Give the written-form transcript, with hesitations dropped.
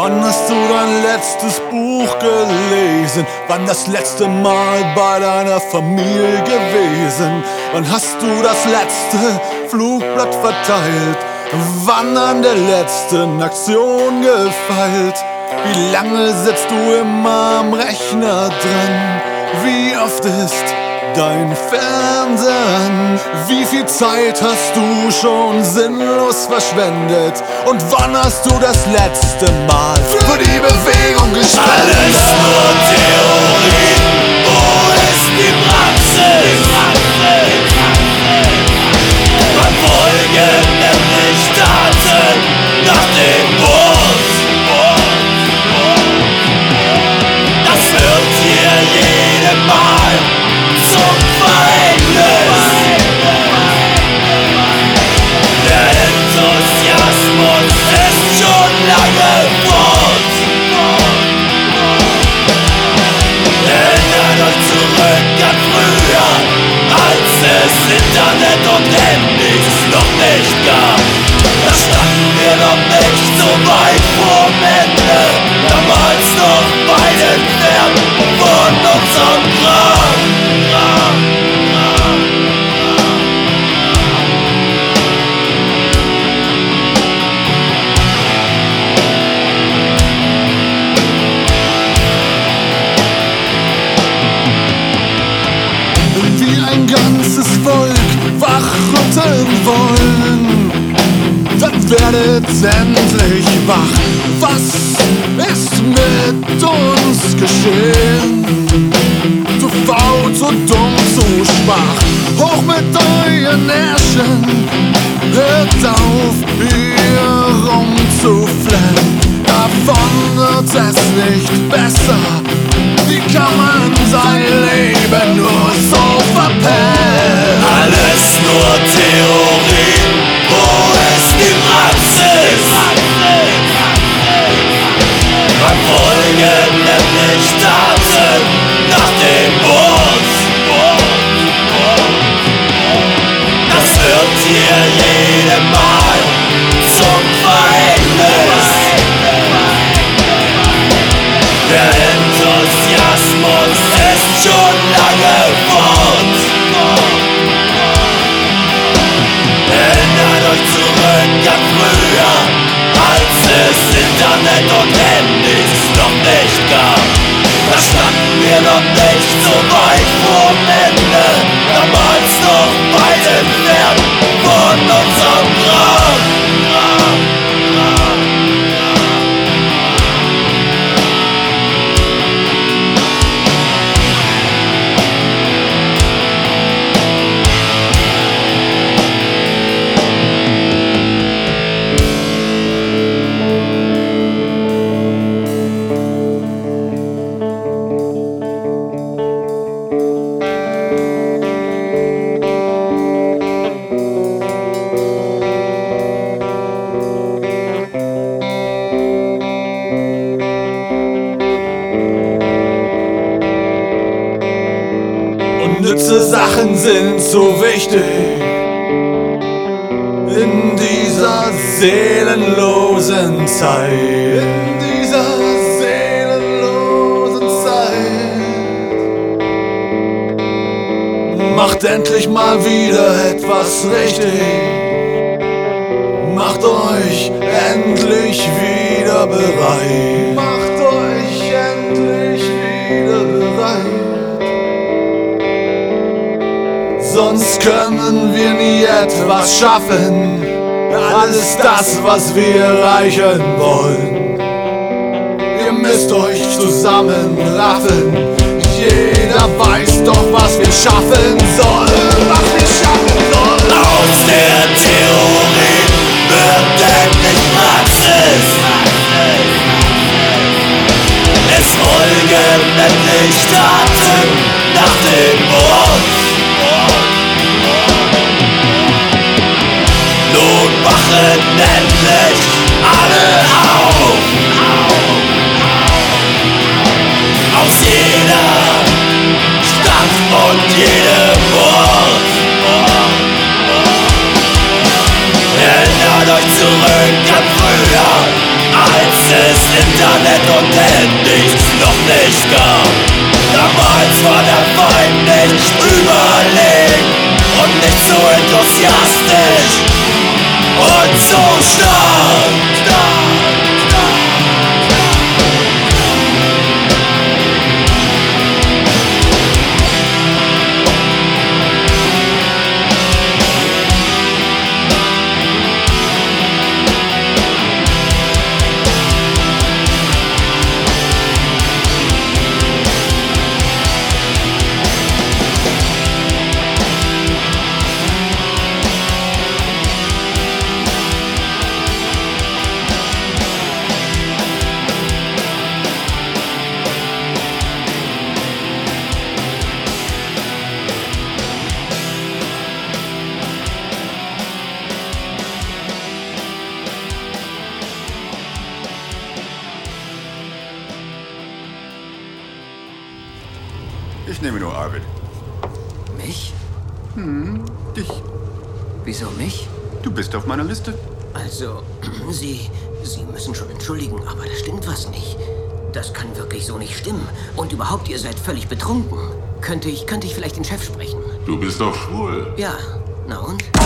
Wann hast du dein letztes Buch gelesen? Wann das letzte Mal bei deiner Familie gewesen? Wann hast du das letzte Flugblatt verteilt? Wann an der letzten Aktion gefeilt? Wie lange sitzt du immer am Rechner dran? Wie oft ist dein Fernsehen? Wie viel Zeit hast du schon sinnlos verschwendet? Und wann hast du das letzte Mal für die Bewegung gespendet? Alles nur Theorie, wo ist die Praxis? Man folgen nämlich Taten nach dem Wort. Das wird hier jedem Mal zum Verhängnis. Der Enthusiasmus ist schon lange fort. Erinnert euch zurück an früher, als es Internet und Handys noch nicht gab. Da standen wir noch nicht so weit vorm Ende, damals noch weit entfernt von unserem Grab. Wie ein ganzes Volk wachrütteln wollen, dann werdet endlich wach. Was ist mit uns geschehen? Zu faul, zu dumm, zu schwach. Hoch mit euren Ärschen, hört auf, hier rumzuflennen. Davon wird es nicht besser. Wie kann man sein Leben nur so verpennen? Alles nur Theorie, wo ist die Praxis? Man folgen nämlich Taten nach dem Wort. Das wird hier jedem Mal zum Verhängnis. Der Enthusiasmus ist schon lange fort. Erinnert euch zurück an früher, als es Internet und Handys noch nicht gab. Da standen wir noch nicht so weit vorm Ende, damals noch weit entfernt von unserem Grab. Unnütze Sachen sind so wichtig in dieser seelenlosen Zeit. In dieser seelenlosen Zeit. Macht endlich mal wieder etwas richtig. Macht euch endlich wieder bereit. Macht euch endlich wieder bereit. Sonst können wir nie etwas schaffen. Alles das, was wir erreichen wollen. Ihr müsst euch zusammenraffen. Jeder weiß doch, was wir schaffen sollen. Was wir schaffen sollen. Aus der Theorie wird endlich Praxis. Es folgen endlich Taten nach dem Wort. Nun wachen endlich alle auf. Aus jeder Stadt und jedem Ort. Erinnert euch zurück es Internet und Handys noch nicht gab. Damals war der Feind nicht überlegen und nicht so enthusiastisch und so stark. Ich nehme nur Arvid. Mich? Dich. Wieso mich? Du bist auf meiner Liste. Also, Sie müssen schon entschuldigen, aber da stimmt was nicht. Das kann wirklich so nicht stimmen. Und überhaupt, ihr seid völlig betrunken. Könnte ich vielleicht den Chef sprechen? Du bist doch schwul. Ja, na und?